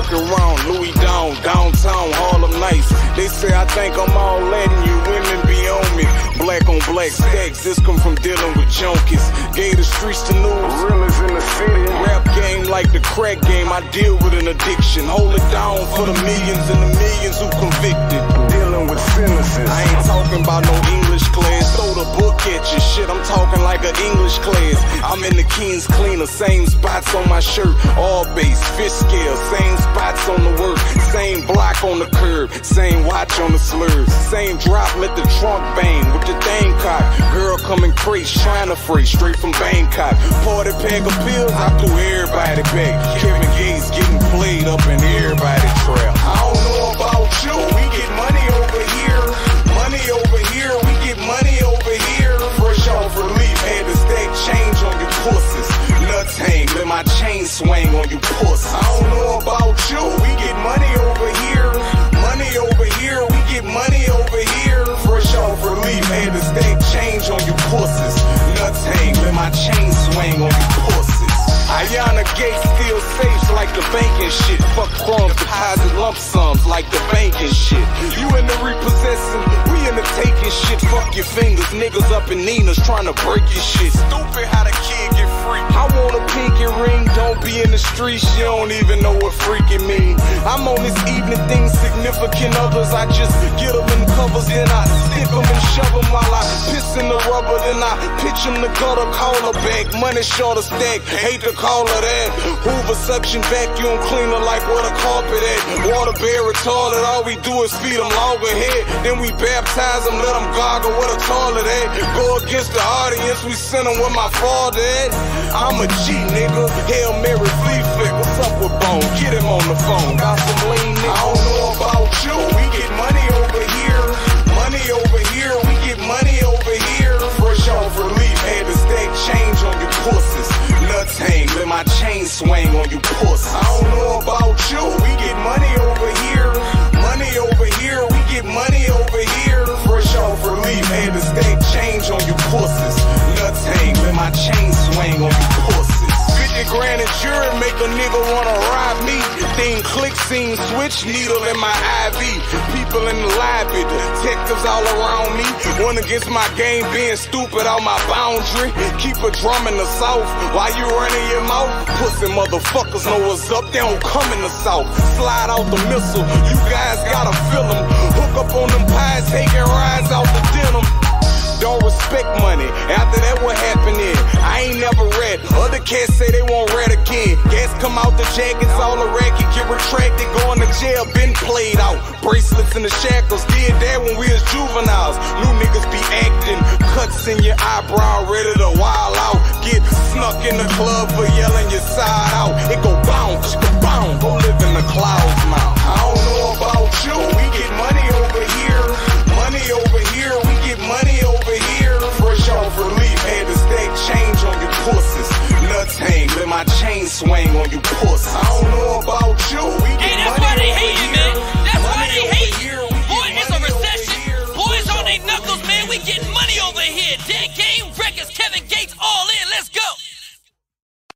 walking around Louis downtown Harlem Nights. They say I think I'm all letting you women be on me. Black on black stacks, this come from dealing with junkies. Gave the streets the news, realest in the city. Rap game like the crack game, I deal with an addiction. Hold it down for the millions and the millions who convicted. Dealing with sentences. I ain't talking about no English class. Throw the book at you, shit, I'm talking like an English class. I'm in the King's Cleaner, same spots on my shirt. All base, fish scale, same spots on the work. Same block on the curb, same watch on the slurs. Same drop, let the trunk bang with the thing cock. Girl coming crazy, trying to freight straight from Bangkok. Party pack of pills, I threw everybody back. Kevin Gates getting played up in everybody trap. I don't know about you, we get money over here. Money over here, we get money over here. Fresh off relief, had to stack change on you pussies. Nuts hang, let my chain swing on you pussies. I don't know about you, we get money over here. Money over here, we get money over here. Fresh off relief, had to stack change on you pussies. Nuts hang, let my chain swing on you pussies. Ayana Gates still safe like the banking shit. Fuck crumbs, deposit lump sums like the banking shit. You in the repossessing, we in the taking shit. Fuck your fingers, niggas up in Nina's trying to break your shit. Stupid how the kid get free. I want a pinky ring, don't be in the streets, you don't even know what freaking mean. I'm on this evening thing, significant others, I just get them in covers, then I stick them and shove them while I piss in the rubber, then I pitch them the gutter, call her back, money short of stack, hate to call her that. Hoover suction vacuum cleaner like where the carpet at. Water bearer toilet, all we do is feed them loggerhead, then we baptize them, let them gargle where the toilet at. Go against the audience, we send them where my father at. I'm a G nigga, Hail Mary flea flick, what's up with Bone? Get him on the phone, got some lean nigga. I don't know about you, we get money over here. Money over here, we get money over here. Fresh off relief, had to stack change on you pussies. Nuts hang, let my chain swing on you pussies. I don't know about you, we get money over here. Money over here, we get money over here. Fresh off relief, had to stack change on you pussies. Nuts hang, let my chain swing on you pussies. 50 grand in jury make a nigga wanna rob me. Thing click, scene switch, needle in my IV. People in the lobby, detectives all around me. One against my game, being stupid on my boundary. Keep a drum in the south while you running your mouth. Pussy motherfuckers know what's up, they don't come in the south. Slide out the missile, you guys gotta feel them. Hook up on them pies, taking rides out the denim. Don't respect money, after that what happened then? I ain't never read, other cats say they won't read again. Gas come out the jackets, all the racket, get retracted, going to jail, been played out. Bracelets in the shackles, did that when we was juveniles. New niggas be acting, cuts in your eyebrow, ready to wild out. Get snuck in the club for yelling your side out. It go bounce, go live in the clouds now. I don't know about you, we get money over here. Money over here, we get money over here. Fresh off relief, had to stack change on you pussies. Nuts hang, let my chain swing on you pussies. I don't know about you, we get money over here.